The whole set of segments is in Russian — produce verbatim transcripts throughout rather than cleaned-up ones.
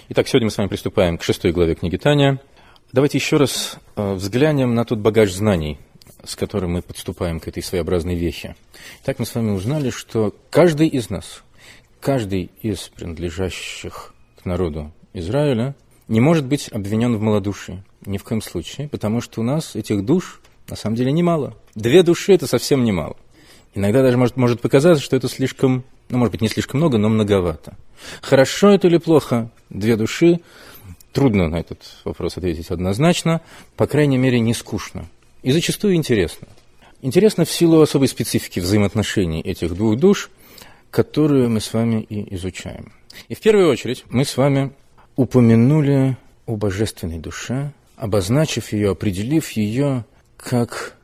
Итак, сегодня мы с вами приступаем к шестой главе книги Таня. Давайте еще раз взглянем на тот багаж знаний, с которым мы подступаем к этой своеобразной вехе. Итак, мы с вами узнали, что каждый из нас, каждый из принадлежащих к народу Израиля не может быть обвинен в малодушии. Ни в коем случае, потому что у нас этих душ на самом деле немало. Две души – это совсем немало. Иногда даже может, может показаться, что это слишком, ну, может быть, не слишком много, но многовато. Хорошо это или плохо? Две души? Трудно на этот вопрос ответить однозначно, по крайней мере, не скучно. И зачастую интересно. Интересно в силу особой специфики взаимоотношений этих двух душ, которую мы с вами и изучаем. И в первую очередь мы с вами упомянули о божественной душе, обозначив ее, определив ее как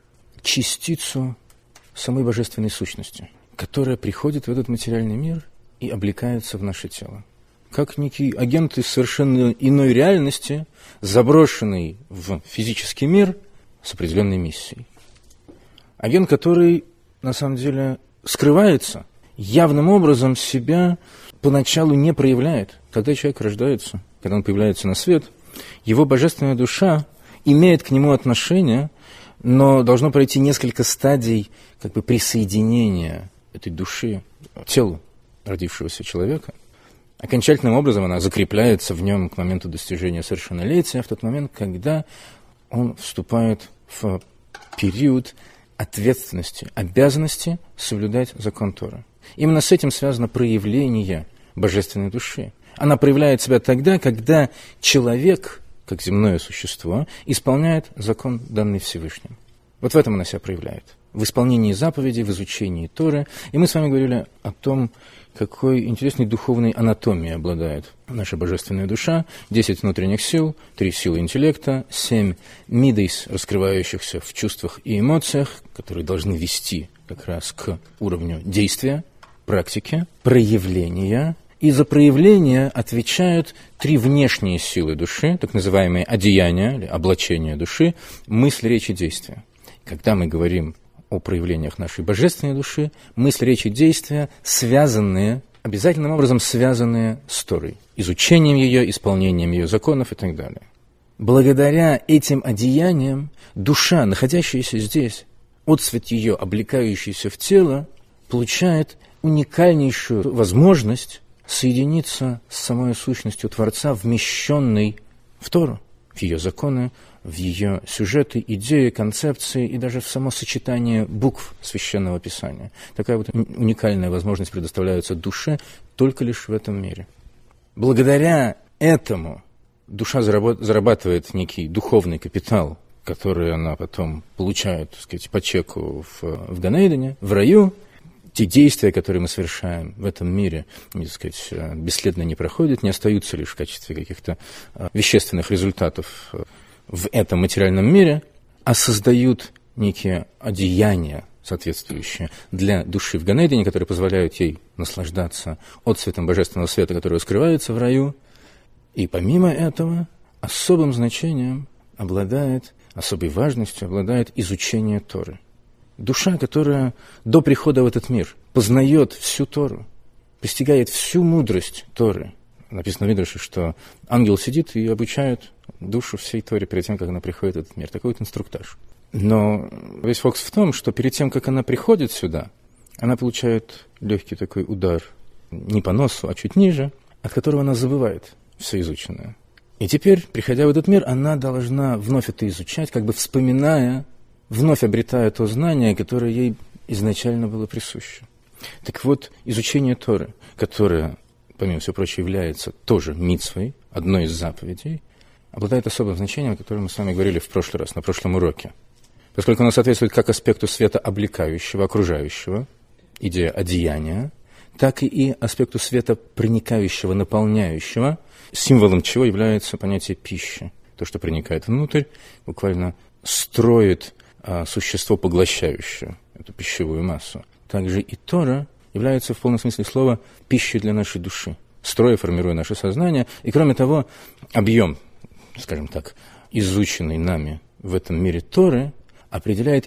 частицу самой божественной сущности, которая приходит в этот материальный мир и облекается в наше тело. Как некий агент из совершенно иной реальности, заброшенный в физический мир с определенной миссией. Агент, который, на самом деле, скрывается, явным образом себя поначалу не проявляет. Когда человек рождается, когда он появляется на свет, его божественная душа имеет к нему отношение, но должно пройти несколько стадий как бы присоединения этой души к телу родившегося человека. Окончательным образом она закрепляется в нем к моменту достижения совершеннолетия, в тот момент, когда он вступает в период ответственности, обязанности соблюдать закон Торы. Именно с этим связано проявление божественной души. Она проявляет себя тогда, когда человек, как земное существо, исполняет закон, данный Всевышним. Вот в этом она себя проявляет. В исполнении заповедей, в изучении Торы. И мы с вами говорили о том, какой интересной духовной анатомией обладает наша божественная душа. Десять внутренних сил, три силы интеллекта, семь мидейс, раскрывающихся в чувствах и эмоциях, которые должны вести как раз к уровню действия, практики, проявления. И за проявление отвечают три внешние силы души, так называемые одеяния или облачения души, мысль, речь и действие. Когда мы говорим о проявлениях нашей божественной души, мысль, речь и действия связанные, обязательным образом связанные с Торой, изучением ее, исполнением ее законов и так далее. Благодаря этим одеяниям душа, находящаяся здесь, отцвет ее, облекающийся в тело, получает уникальнейшую возможность соединиться с самой сущностью Творца, вмещенной в Тору, в ее законы, в ее сюжеты, идеи, концепции и даже в само сочетание букв Священного Писания. Такая вот уникальная возможность предоставляется душе только лишь в этом мире. Благодаря этому душа зарабатывает некий духовный капитал, который она потом получает, так сказать, по чеку в, в Ганейдене, в раю. Те действия, которые мы совершаем в этом мире, так сказать, бесследно не проходят, не остаются лишь в качестве каких-то вещественных результатов в этом материальном мире, а создают некие одеяния соответствующие для души в Ганейдене, которые позволяют ей наслаждаться отцветом божественного света, который скрывается в раю. И помимо этого особым значением обладает, особой важностью обладает изучение Торы. Душа, которая до прихода в этот мир познает всю Тору, постигает всю мудрость Торы. Написано в Мидраше, что ангел сидит и обучает душу всей Торе перед тем, как она приходит в этот мир. Такой вот инструктаж. Но весь фокус в том, что перед тем, как она приходит сюда, она получает легкий такой удар не по носу, а чуть ниже, от которого она забывает все изученное. И теперь, приходя в этот мир, она должна вновь это изучать, как бы вспоминая, вновь обретая то знание, которое ей изначально было присуще. Так вот, изучение Торы, которое, помимо всего прочего, является тоже мицвой, одной из заповедей, обладает особым значением, о котором мы с вами говорили в прошлый раз, на прошлом уроке. Поскольку оно соответствует как аспекту света облекающего, окружающего, идея одеяния, так и аспекту света проникающего, наполняющего, символом чего является понятие пищи. То, что проникает внутрь, буквально строит а, существо, поглощающее эту пищевую массу. Также и Тора является в полном смысле слова пищей для нашей души, строя, формируя наше сознание. И кроме того, объем, скажем так, изученный нами в этом мире Торы, определяет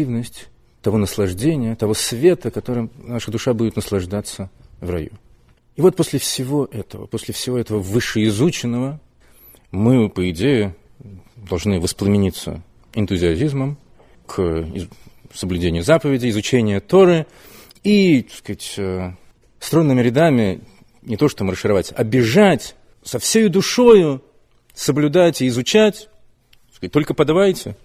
интенсивность того наслаждения, того света, которым наша душа будет наслаждаться в раю. И вот после всего этого, после всего этого вышеизученного, мы, по идее, должны воспламениться энтузиазмом к соблюдению заповедей, изучению Торы и, так сказать, стройными рядами не то что маршировать, а бежать со всей душою, соблюдать и изучать, так сказать, только подавайте.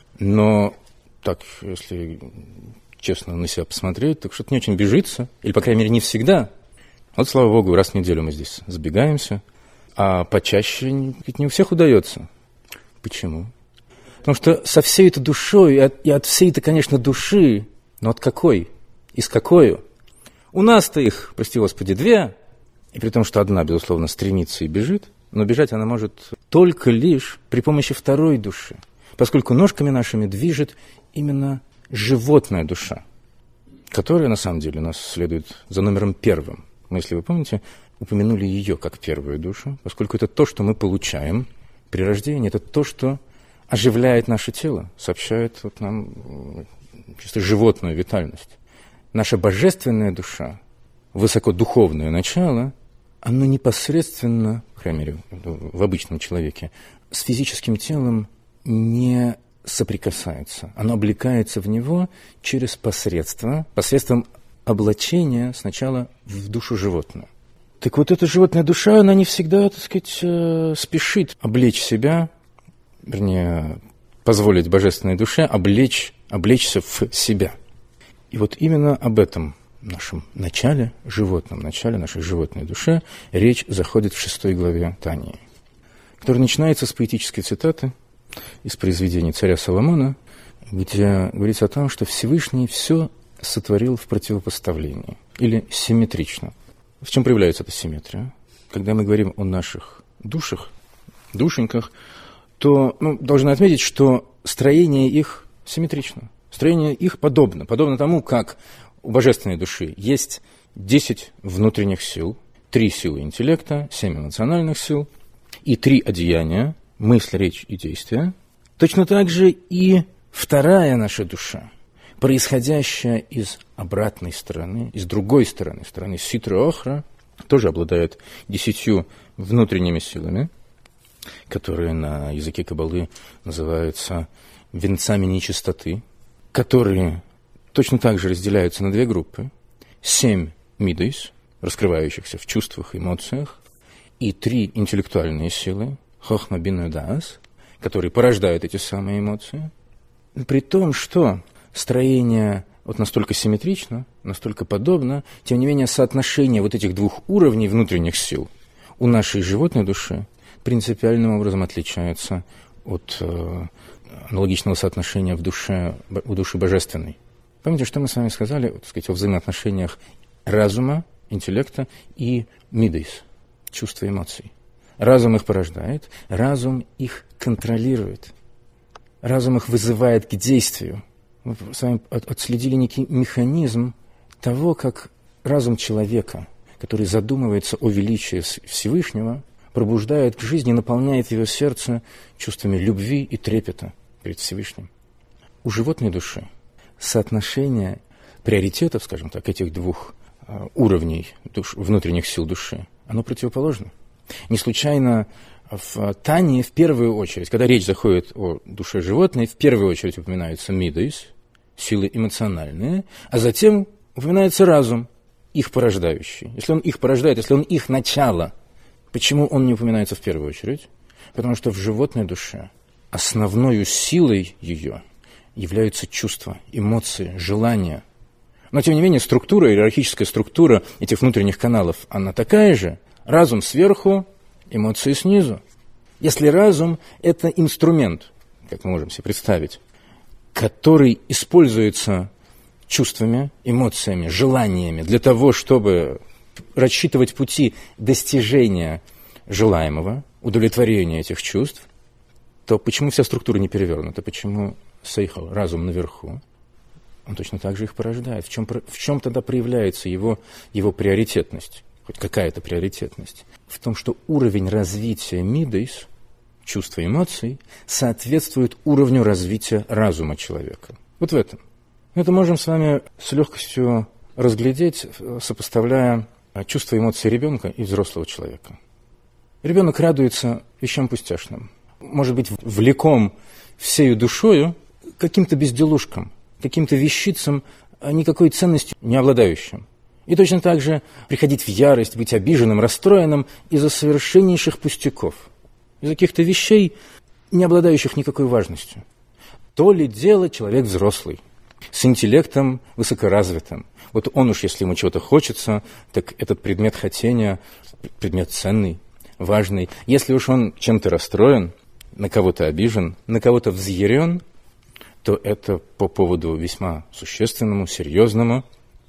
Но так, если честно на себя посмотреть, так что-то не очень бежится, или, по крайней мере, не всегда. Вот, слава Богу, раз в неделю мы здесь сбегаемся, а почаще ведь не у всех удается. Почему? Потому что со всей этой душой, и от, и от всей этой, конечно, души, но от какой? И с какой? У нас-то их, прости Господи, две, и при том, что одна, безусловно, стремится и бежит, но бежать она может только лишь при помощи второй души, поскольку ножками нашими движет именно животная душа, которая, на самом деле, у нас следует за номером первым. Мы, если вы помните, упомянули ее как первую душу, поскольку это то, что мы получаем при рождении, это то, что оживляет наше тело, сообщает вот нам чисто животную витальность. Наша божественная душа, высокодуховное начало, оно непосредственно, по крайней мере, в обычном человеке, с физическим телом не соприкасается. Оно облекается в него через посредство, посредством облачения сначала в душу животную. Так вот, эта животная душа, она не всегда, так сказать, спешит облечь себя, вернее, позволить божественной душе облечь, облечься в себя. И вот именно об этом нашем начале, животном начале, нашей животной душе, речь заходит в шестой главе Тании, которая начинается с поэтической цитаты из произведений царя Соломона, где говорится о том, что Всевышний все сотворил в противопоставлении, или симметрично. В чем проявляется эта симметрия? Когда мы говорим о наших душах, душеньках, то ну, должны отметить, что строение их симметрично. Строение их подобно. Подобно тому, как у божественной души есть десять внутренних сил, три силы интеллекта, семь эмоциональных сил и три одеяния, мысль, речь и действие. Точно так же и вторая наша душа, происходящая из обратной стороны, из другой стороны, стороны Ситра-Охра, тоже обладает десятью внутренними силами, которые на языке Каббалы называются венцами нечистоты, которые точно так же разделяются на две группы. Семь мидейс, раскрывающихся в чувствах и эмоциях, и три интеллектуальные силы, хохма, бина и даас, которые порождают эти самые эмоции. При том, что строение вот настолько симметрично, настолько подобно, тем не менее соотношение вот этих двух уровней внутренних сил у нашей животной души принципиальным образом отличается от э, аналогичного соотношения в душе, у души божественной. Помните, что мы с вами сказали, так сказать, о взаимоотношениях разума, интеллекта и мидейс, чувства и эмоций. Разум их порождает, разум их контролирует, разум их вызывает к действию. Мы с вами отследили некий механизм того, как разум человека, который задумывается о величии Всевышнего, пробуждает к жизни, наполняет его сердце чувствами любви и трепета перед Всевышним. У животной души соотношение приоритетов, скажем так, этих двух э, уровней душ, внутренних сил души, оно противоположно. Не случайно в Тании в первую очередь, когда речь заходит о душе животной, в первую очередь упоминаются мидейс, силы эмоциональные, а затем упоминается разум, их порождающий. Если он их порождает, если он их начало, почему он не упоминается в первую очередь? Потому что в животной душе основной силой ее являются чувства, эмоции, желания. Но, тем не менее, структура, иерархическая структура этих внутренних каналов, она такая же. Разум сверху, эмоции снизу. Если разум – это инструмент, как мы можем себе представить, который используется чувствами, эмоциями, желаниями для того, чтобы рассчитывать пути достижения желаемого, удовлетворения этих чувств, то почему вся структура не перевернута? Почему сейхал, разум наверху, он точно так же их порождает? В чем, в чем тогда проявляется его, его приоритетность? Хоть какая-то приоритетность? В том, что уровень развития мидейс, чувства и эмоций, соответствует уровню развития разума человека. Вот в этом. Это можем с вами с легкостью разглядеть, сопоставляя чувства и эмоции ребенка и взрослого человека. Ребенок радуется вещам пустяшным, может быть, влеком всею душою каким-то безделушкам, каким-то вещицам, никакой ценностью не обладающим. И точно так же приходить в ярость, быть обиженным, расстроенным из-за совершеннейших пустяков, из-за каких-то вещей, не обладающих никакой важностью. То ли дело человек взрослый, с интеллектом высокоразвитым. Вот он уж, если ему чего-то хочется, так этот предмет хотения, предмет ценный, важный. Если уж он чем-то расстроен, на кого-то обижен, на кого-то взъярен, то это по поводу весьма существенному, серьезному.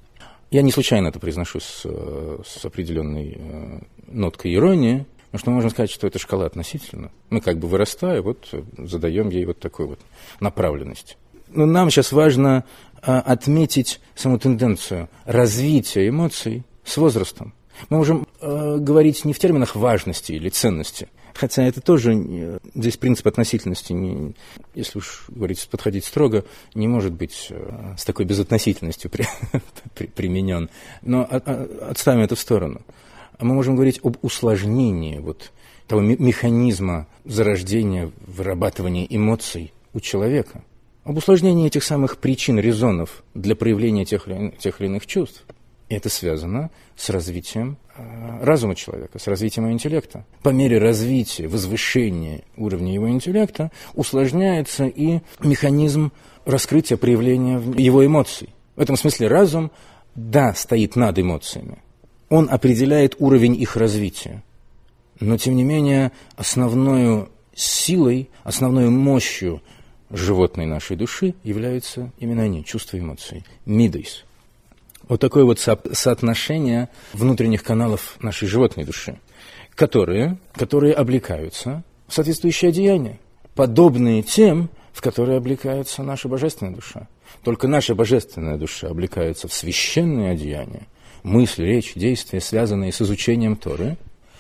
Я не случайно это произношу с, с определенной э, ноткой иронии, потому что мы можем сказать, что это шкала относительно. Мы как бы вырастая, вот задаем ей вот такую вот направленность. Но нам сейчас важно э, отметить саму тенденцию развития эмоций с возрастом. Мы можем э, говорить не в терминах важности или ценности, хотя это тоже, э, здесь принцип относительности, не, если уж говорить, подходить строго, не может быть э, с такой безотносительностью при, при, применен. Но от, отставим это в сторону. Мы можем говорить об усложнении вот, того механизма зарождения, вырабатывания эмоций у человека, об усложнении этих самых причин, резонов для проявления тех, тех или иных чувств. И это связано с развитием э, разума человека, с развитием его интеллекта. По мере развития, возвышения уровня его интеллекта усложняется и механизм раскрытия, проявления его эмоций. В этом смысле разум, да, стоит над эмоциями. Он определяет уровень их развития. Но, тем не менее, основной силой, основной мощью животной нашей души являются именно они, чувства и эмоции, мидейс. Вот такое вот со- соотношение внутренних каналов нашей животной души, которые, которые облекаются в соответствующие одеяния, подобные тем, в которые облекается наша божественная душа. Только наша божественная душа облекается в священные одеяния, мысль, речь, действия, связанные с изучением Торы,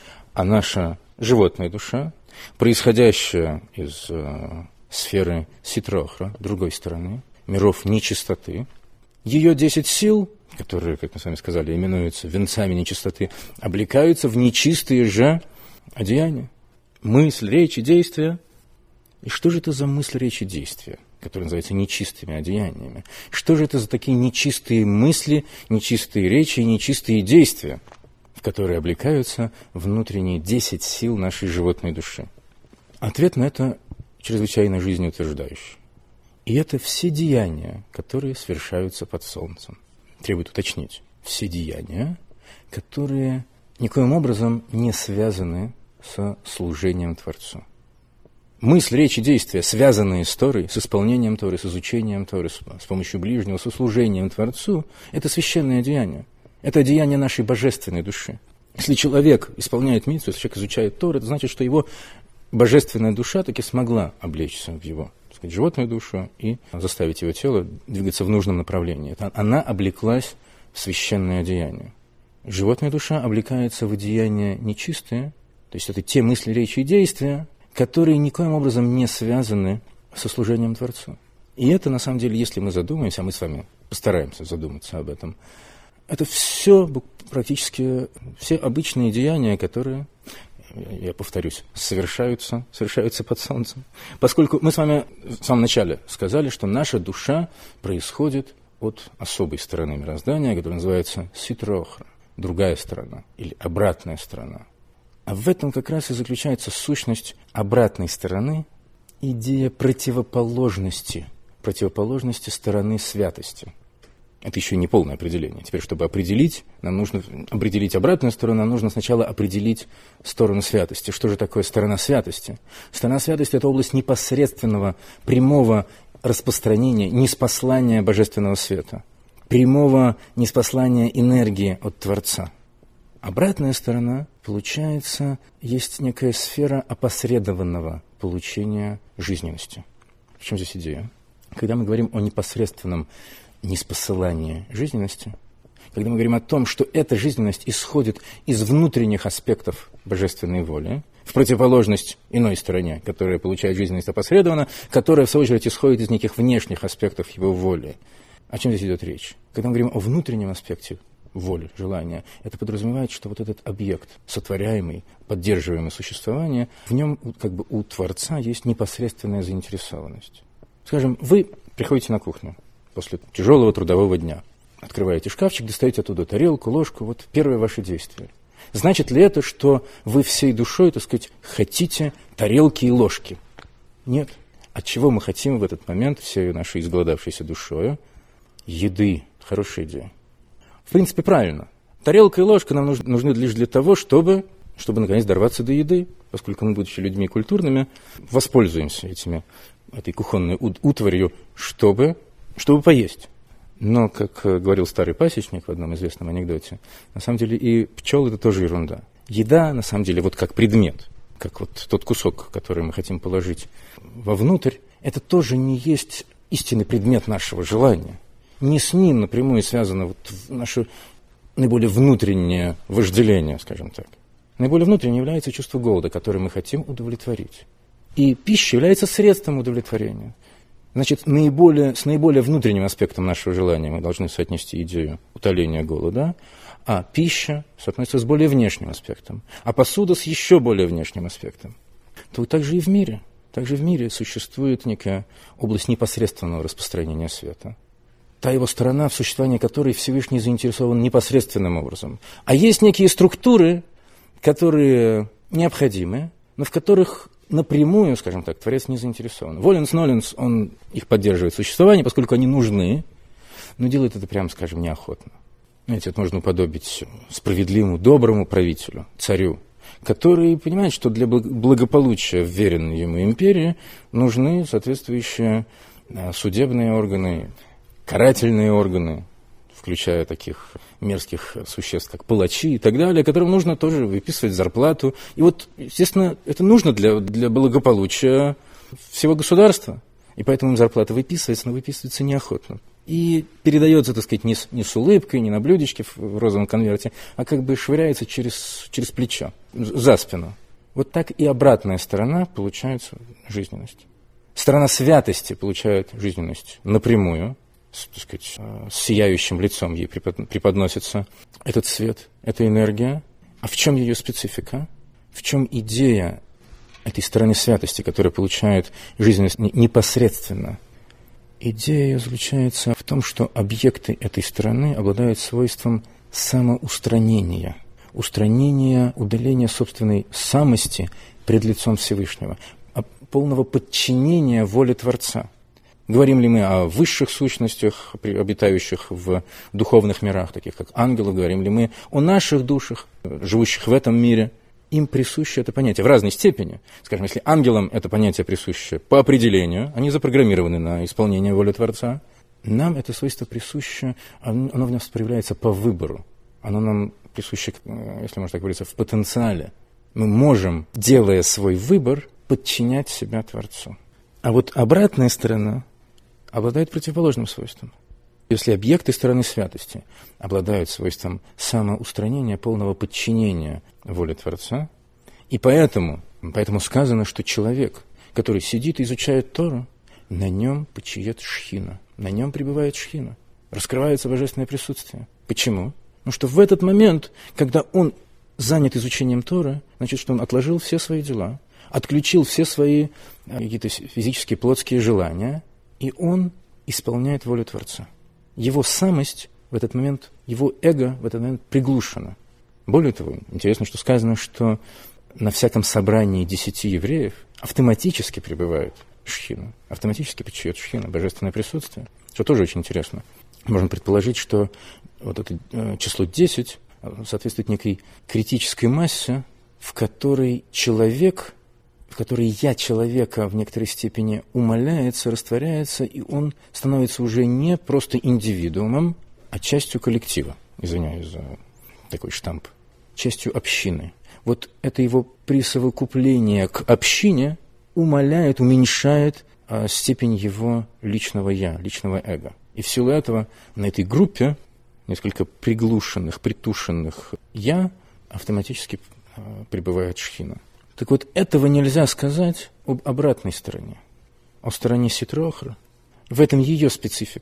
а наша животная душа, происходящая из э, сферы ситрохра, другой стороны, миров нечистоты, ее десять сил, которые, как мы с вами сказали, именуются венцами нечистоты, облекаются в нечистые же одеяния. Мысль, речь и действия. И что же это за мысль, речь и действия, которые называются нечистыми одеяниями? Что же это за такие нечистые мысли, нечистые речи и нечистые действия, в которые облекаются внутренние десять сил нашей животной души? Ответ на это чрезвычайно жизнеутверждающий. И это все деяния, которые совершаются под солнцем. Требует уточнить. Все деяния, которые никоим образом не связаны со служением Творцу. Мысль, речь и действия, связанные с Торой, с исполнением Торы, с изучением Торы, с, с помощью ближнего, со служением Творцу, это священное деяние. Это деяние нашей божественной души. Если человек исполняет мицву, если человек изучает Тору, это значит, что его божественная душа таки смогла облечься в его, так сказать, животную душу и заставить его тело двигаться в нужном направлении. Это она облеклась в священное одеяние. Животная душа облекается в одеяния нечистые, то есть это те мысли, речи и действия, которые никоим образом не связаны со служением Творцу. И это, на самом деле, если мы задумаемся, а мы с вами постараемся задуматься об этом, это все практически все обычные деяния, которые, я повторюсь, совершаются, совершаются под солнцем. Поскольку мы с вами в самом начале сказали, что наша душа происходит от особой стороны мироздания, которая называется ситрохра, другая сторона или обратная сторона. А в этом как раз и заключается сущность обратной стороны, идея противоположности, противоположности стороны святости. Это еще не полное определение. Теперь, чтобы определить, нам нужно определить обратную сторону, нам нужно сначала определить сторону святости. Что же такое сторона святости? Сторона святости – это область непосредственного, прямого распространения, ниспослания божественного света, прямого ниспослания энергии от Творца. Обратная сторона, получается, есть некая сфера опосредованного получения жизненности. В чем здесь идея? Когда мы говорим о непосредственном ниспосылании жизненности, когда мы говорим о том, что эта жизненность исходит из внутренних аспектов божественной воли, в противоположность иной стороне, которая получает жизненность опосредованно, которая, в свою очередь, исходит из неких внешних аспектов его воли. О чем здесь идет речь? Когда мы говорим о внутреннем аспекте воли, желания, это подразумевает, что вот этот объект, сотворяемый, поддерживаемый существование, в нем как бы у Творца есть непосредственная заинтересованность. Скажем, вы приходите на кухню после тяжелого трудового дня, открываете шкафчик, достаете оттуда тарелку, ложку, вот первое ваше действие. Значит ли это, что вы всей душой, так сказать, хотите тарелки и ложки? Нет. От чего мы хотим в этот момент, всей нашей изголодавшейся душою? Еды. Хорошая идея. В принципе, правильно. Тарелка и ложка нам нужны, нужны лишь для того, чтобы, чтобы наконец дорваться до еды, поскольку мы, будучи людьми культурными, воспользуемся этими, этой кухонной утварью, чтобы, чтобы поесть. Но, как говорил старый пасечник в одном известном анекдоте, на самом деле и пчел – это тоже ерунда. Еда, на самом деле, вот как предмет, как вот тот кусок, который мы хотим положить вовнутрь, это тоже не есть истинный предмет нашего желания. Не с ним напрямую связано вот наше наиболее внутреннее вожделение, скажем так. Наиболее внутреннее является чувство голода, которое мы хотим удовлетворить. И пища является средством удовлетворения. Значит, наиболее, с наиболее внутренним аспектом нашего желания мы должны соотнести идею утоления голода, а пища соотносится с более внешним аспектом, а посуда с еще более внешним аспектом. То также и в мире. Также в мире существует некая область непосредственного распространения света. Та его сторона, в существовании которой Всевышний заинтересован непосредственным образом. А есть некие структуры, которые необходимы, но в которых напрямую, скажем так, Творец не заинтересован. Воленс-ноленс, он их поддерживает существование, поскольку они нужны, но делает это, прямо скажем, неохотно. Знаете, это можно уподобить справедливому, доброму правителю, царю, который понимает, что для благополучия вверенной ему империи нужны соответствующие судебные органы, карательные органы, включая таких мерзких существ, как палачи и так далее, которым нужно тоже выписывать зарплату. И вот, естественно, это нужно для, для благополучия всего государства. И поэтому им зарплата выписывается, но выписывается неохотно. И передается, так сказать, не с, не с улыбкой, не на блюдечке в, в розовом конверте, а как бы швыряется через, через плечо, за спину. Вот так и обратная сторона получает жизненность. Сторона святости получает жизненность напрямую, с, так сказать, с сияющим лицом ей преподносится этот свет, эта энергия. А в чем ее специфика? В чем идея этой стороны святости, которая получает жизненность непосредственно? Идея заключается в том, что объекты этой стороны обладают свойством самоустранения, устранения, удаления собственной самости пред лицом Всевышнего, полного подчинения воле Творца. Говорим ли мы о высших сущностях, обитающих в духовных мирах, таких как ангелы, говорим ли мы о наших душах, живущих в этом мире, им присуще это понятие в разной степени. Скажем, если ангелам это понятие присуще по определению, они запрограммированы на исполнение воли Творца, нам это свойство присуще, оно в нас проявляется по выбору. Оно нам присуще, если можно так говорить, в потенциале. Мы можем, делая свой выбор, подчинять себя Творцу. А вот обратная сторона обладает противоположным свойством. Если объекты стороны святости обладают свойством самоустранения, полного подчинения воле Творца, и поэтому, поэтому сказано, что человек, который сидит и изучает Тору, на нем почиет шхина, на нем пребывает шхина, раскрывается божественное присутствие. Почему? Потому что в этот момент, когда он занят изучением Торы, значит, что он отложил все свои дела, отключил все свои какие-то физические, плотские желания, и он исполняет волю Творца. Его самость в этот момент, его эго в этот момент приглушено. Более того, интересно, что сказано, что на всяком собрании десяти евреев автоматически пребывает шхина, автоматически почиет шхина, божественное присутствие, что тоже очень интересно. Можно предположить, что вот это число десять соответствует некой критической массе, в которой человек, в которой я человека в некоторой степени умаляется, растворяется, и он становится уже не просто индивидуумом, а частью коллектива. Извиняюсь за такой штамп. Частью общины. Вот это его присовокупление к общине умаляет, уменьшает а, степень его личного «я», личного эго. И в силу этого на этой группе несколько приглушенных, притушенных «я» автоматически а, пребывает шхина. Так вот, этого нельзя сказать об обратной стороне, о стороне Ситро Ахра. В этом ее специфика.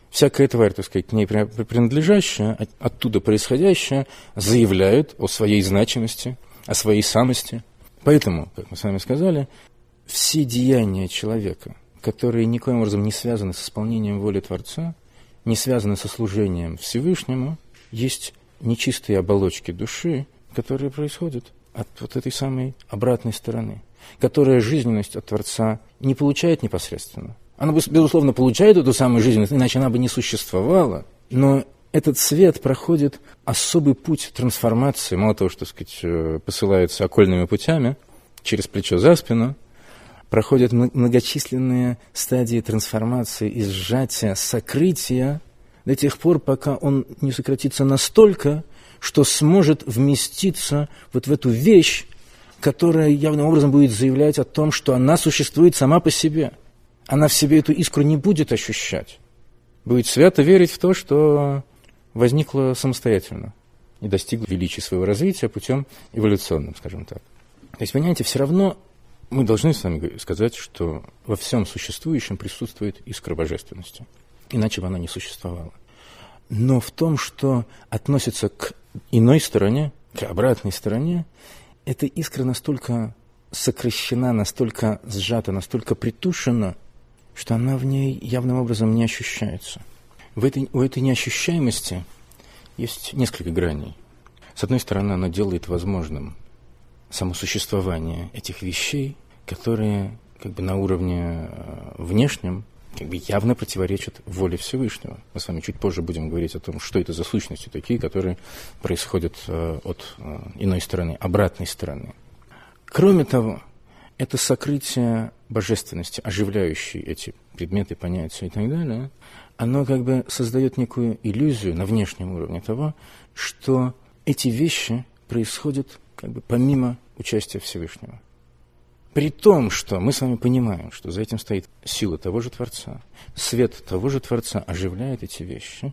всякая тварь, так сказать, к ней принадлежащая, оттуда происходящая, заявляет о своей значимости, о своей самости. Поэтому, как мы с вами сказали, все деяния человека, которые никоим образом не связаны с исполнением воли Творца, не связаны со служением Всевышнему, есть нечистые оболочки души, которые происходят от вот этой самой обратной стороны, которая жизненность от Творца не получает непосредственно. Она, безусловно, получает эту самую жизненность, иначе она бы не существовала, но этот свет проходит особый путь трансформации, мало того, что, так сказать, посылается окольными путями, через плечо за спину, проходят многочисленные стадии трансформации и сжатия, сокрытия до тех пор, пока он не сократится настолько, что сможет вместиться вот в эту вещь, которая явным образом будет заявлять о том, что она существует сама по себе. Она в себе эту искру не будет ощущать. Будет свято верить в то, что возникло самостоятельно и достигло величия своего развития путем эволюционным, скажем так. То есть, понимаете, все равно мы должны с вами сказать, что во всем существующем присутствует искра божественности. Иначе бы она не существовала. Но в том, что относится к иной стороне, к обратной стороне, эта искра настолько сокращена, настолько сжата, настолько притушена, что она в ней явным образом не ощущается. В этой, у этой неощущаемости есть несколько граней. С одной стороны, она делает возможным само существование этих вещей, которые как бы на уровне внешнем как бы явно противоречат воле Всевышнего. Мы с вами чуть позже будем говорить о том, что это за сущности такие, которые происходят от иной стороны, обратной стороны. Кроме того, это сокрытие божественности, оживляющей эти предметы, понятия и так далее, оно как бы создает некую иллюзию на внешнем уровне того, что эти вещи происходят как бы помимо участия Всевышнего. При том, что мы с вами понимаем, что за этим стоит сила того же Творца, свет того же Творца оживляет эти вещи,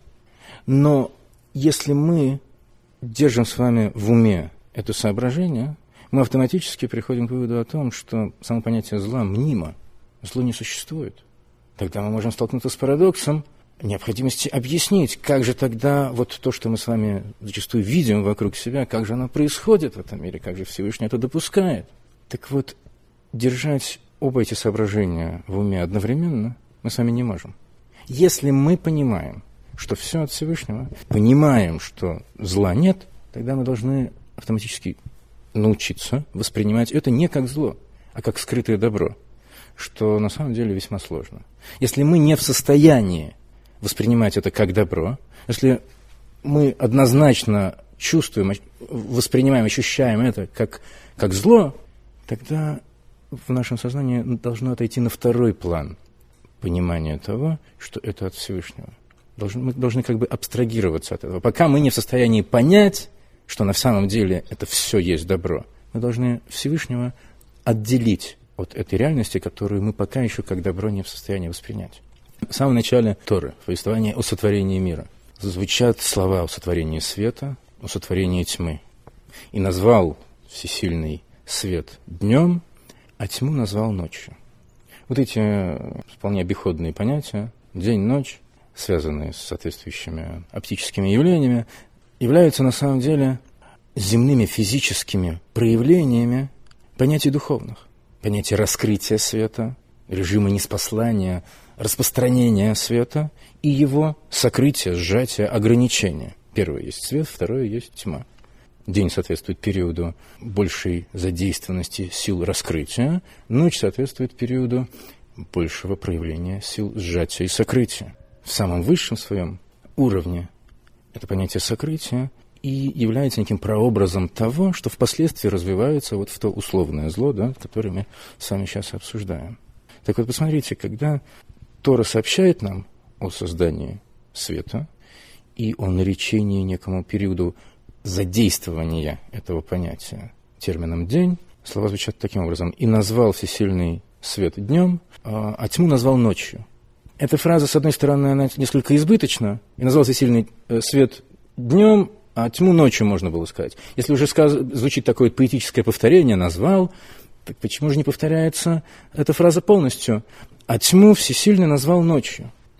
но если мы держим с вами в уме это соображение, мы автоматически приходим к выводу о том, что само понятие зла мнимо, зло не существует. Тогда мы можем столкнуться с парадоксом необходимости объяснить, как же тогда вот то, что мы с вами зачастую видим вокруг себя, как же оно происходит в этом мире, как же Всевышний это допускает. Так вот, держать оба эти соображения в уме одновременно мы с вами не можем. Если мы понимаем, что все от Всевышнего, понимаем, что зла нет, тогда мы должны автоматически научиться воспринимать это не как зло, а как скрытое добро, что на самом деле весьма сложно. Если мы не в состоянии воспринимать это как добро, если мы однозначно чувствуем, воспринимаем, ощущаем это как, как зло, тогда в нашем сознании должно отойти на второй план понимание того, что это от Всевышнего. Должны, мы должны как бы абстрагироваться от этого. Пока мы не в состоянии понять, что на самом деле это все есть добро, мы должны Всевышнего отделить от этой реальности, которую мы пока еще как добро не в состоянии воспринять. В самом начале Торы, в повествовании о сотворении мира, звучат слова о сотворении света, о сотворении тьмы. И назвал всесильный свет днем, а тьму назвал ночью. Вот эти вполне обиходные понятия, день-ночь, связанные с соответствующими оптическими явлениями, являются на самом деле земными физическими проявлениями понятий духовных. Понятие раскрытия света, режима ниспослания, распространения света и его сокрытия, сжатия, ограничения. Первое есть свет, второе есть тьма. День соответствует периоду большей задействованности сил раскрытия, ночь соответствует периоду большего проявления сил сжатия и сокрытия. В самом высшем своем уровне это понятие сокрытия и является неким прообразом того, что впоследствии развивается вот в то условное зло, да, которое мы с вами сейчас обсуждаем. Так вот, посмотрите, когда Тора сообщает нам о создании света и о наречении некому периоду задействования этого понятия термином «день», слова звучат таким образом: «И назвал всесильный свет днем, а тьму назвал ночью». Эта фраза, с одной стороны, она несколько избыточна. «И назвал всесильный свет днем, а тьму ночью», можно было сказать. Если уже сказ... звучит такое поэтическое повторение «назвал», так почему же не повторяется эта фраза полностью? «А тьму всесильный назвал ночью».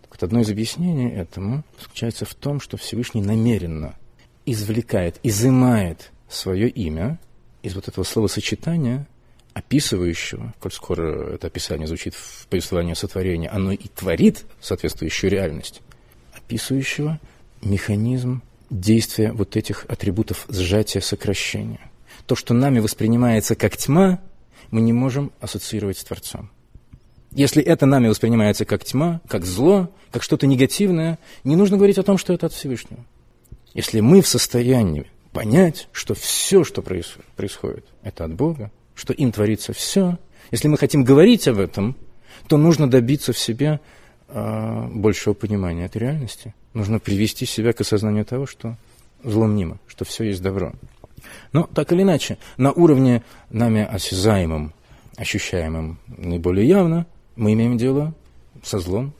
Вот одно из объяснений этому заключается в том, что Всевышний намеренно извлекает, изымает свое имя из вот этого словосочетания, описывающего, коль скоро это описание звучит в повествовании о сотворении, оно и творит соответствующую реальность, описывающего механизм действия вот этих атрибутов сжатия, сокращения. То, что нами воспринимается как тьма, мы не можем ассоциировать с Творцом. Если это нами воспринимается как тьма, как зло, как что-то негативное, не нужно говорить о том, что это от Всевышнего. Если мы в состоянии понять, что все, что происходит, это от Бога, что им творится все, если мы хотим говорить об этом, то нужно добиться в себе э, большего понимания этой реальности. Нужно привести себя к осознанию того, что зло мнимо, что все есть добро. Но так или иначе, на уровне нами осязаемым, ощущаемым наиболее явно, мы имеем дело со злом,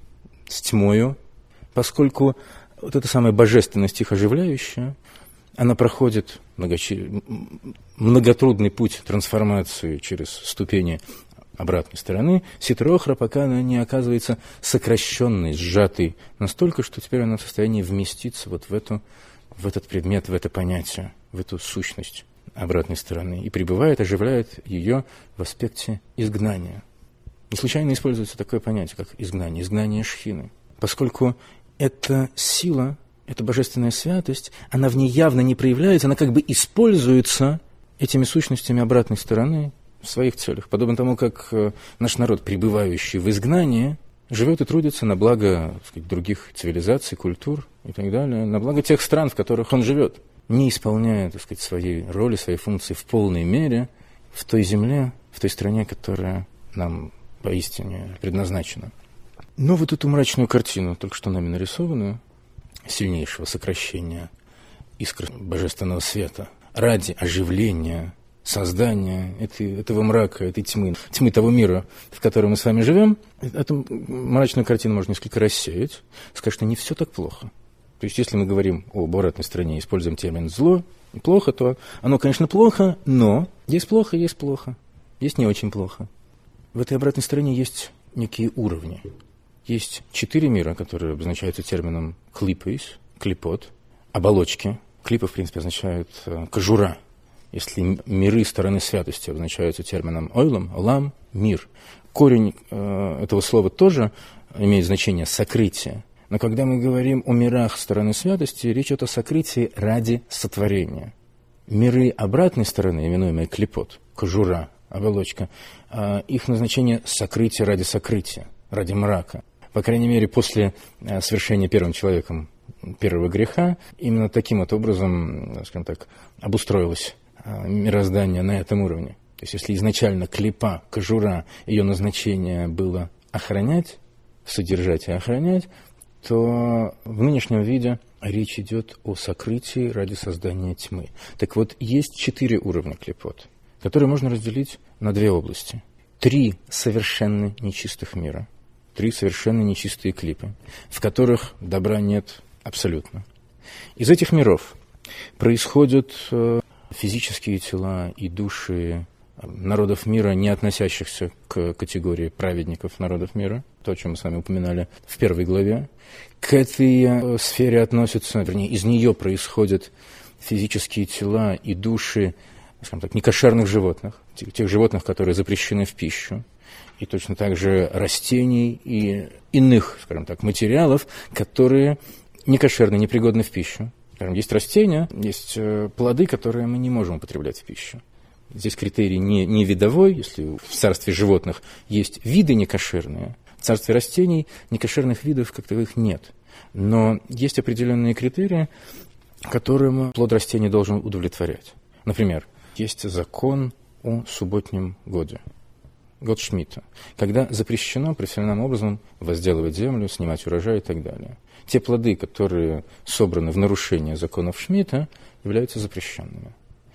с тьмою, поскольку вот эта самая божественность, их оживляющая, она проходит многочи... многотрудный путь трансформации через ступени обратной стороны ситро-охра, пока она не оказывается сокращенной, сжатой настолько, что теперь она в состоянии вместиться вот в, эту, в этот предмет, в это понятие, в эту сущность обратной стороны и пребывает, оживляет ее в аспекте изгнания. Не случайно используется такое понятие, как изгнание, изгнание шхины, поскольку эта сила, эта божественная святость, она в ней явно не проявляется, она как бы используется этими сущностями обратной стороны в своих целях. Подобно тому, как наш народ, пребывающий в изгнании, живет и трудится на благо, так сказать, других цивилизаций, культур и так далее, на благо тех стран, в которых он живет, не исполняя, так сказать, своей роли, своей функции в полной мере в той земле, в той стране, которая нам поистине предназначена. Но вот эту мрачную картину, только что нами нарисованную, сильнейшего сокращения искр божественного света ради оживления, создания этой, этого мрака, этой тьмы, тьмы того мира, в котором мы с вами живем, эту мрачную картину можно несколько рассеять, сказать, что не все так плохо. То есть, если мы говорим об обратной стороне, используем термин «зло», плохо, то оно, конечно, плохо, но есть плохо, есть плохо, есть не очень плохо. В этой обратной стороне есть некие уровни. Есть четыре мира, которые обозначаются термином «клипейс», «клипот», «оболочки». Клипы, в принципе, означают э, «кожура». Если миры стороны святости обозначаются термином «ойлам», «олам», «мир». Корень э, этого слова тоже имеет значение «сокрытие». Но когда мы говорим о мирах стороны святости, речь идет о сокрытии ради сотворения. Миры обратной стороны, именуемые клипот, кожура, оболочка, э, их назначение сокрытие ради сокрытия, ради мрака. По крайней мере, после э, совершения первым человеком первого греха, именно таким вот образом, скажем так, обустроилось э, мироздание на этом уровне. То есть, если изначально клипа, кожура, ее назначение было охранять, содержать и охранять, то в нынешнем виде речь идет о сокрытии ради создания тьмы. Так вот, есть четыре уровня клипот, которые можно разделить на две области. Три совершенно нечистых мира, три совершенно нечистые клипы, в которых добра нет абсолютно. Из этих миров происходят физические тела и души народов мира, не относящихся к категории праведников народов мира, то, о чем мы с вами упоминали в первой главе. К этой сфере относятся, вернее, из нее происходят физические тела и души, скажем так, некошерных животных, тех, тех животных, которые запрещены в пищу, и точно так же растений и иных, скажем так, материалов, которые некошерны, непригодны в пищу. Скажем, есть растения, есть плоды, которые мы не можем употреблять в пищу. Здесь критерий не, не видовой, если в царстве животных есть виды некошерные, в царстве растений некошерных видов как таковых нет. Но есть определенные критерии, которым плод растения должен удовлетворять. Например, есть закон о субботнем годе, год Шмита, когда запрещено профессиональным образом возделывать землю, снимать урожай и так далее. Те плоды, которые собраны в нарушение законов Шмита, являются запрещенными.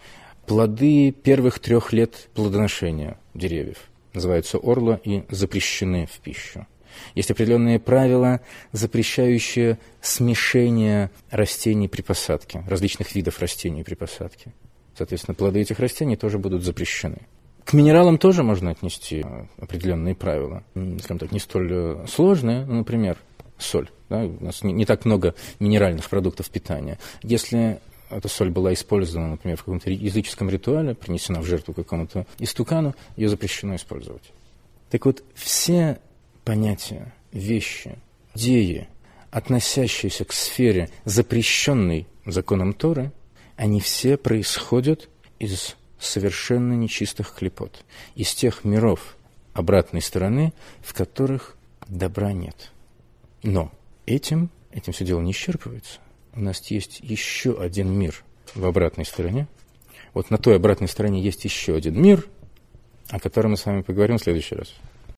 Плоды первых трех лет плодоношения деревьев называются орла и запрещены в пищу. Есть определенные правила, запрещающие смешение растений при посадке, различных видов растений при посадке. Соответственно, плоды этих растений тоже будут запрещены. К минералам тоже можно отнести определенные правила, скажем так, не столь сложные. Например, соль. Да? У нас не, не так много минеральных продуктов питания. Если эта соль была использована, например, в каком-то языческом ритуале, принесена в жертву какому-то истукану, ее запрещено использовать. Так вот, все понятия, вещи, идеи, относящиеся к сфере, запрещенной законом Торы, они все происходят из совершенно нечистых клипот, из тех миров обратной стороны, в которых добра нет. Но этим, этим все дело не исчерпывается. У нас есть еще один мир в обратной стороне. Вот на той обратной стороне есть еще один мир, о котором мы с вами поговорим в следующий раз.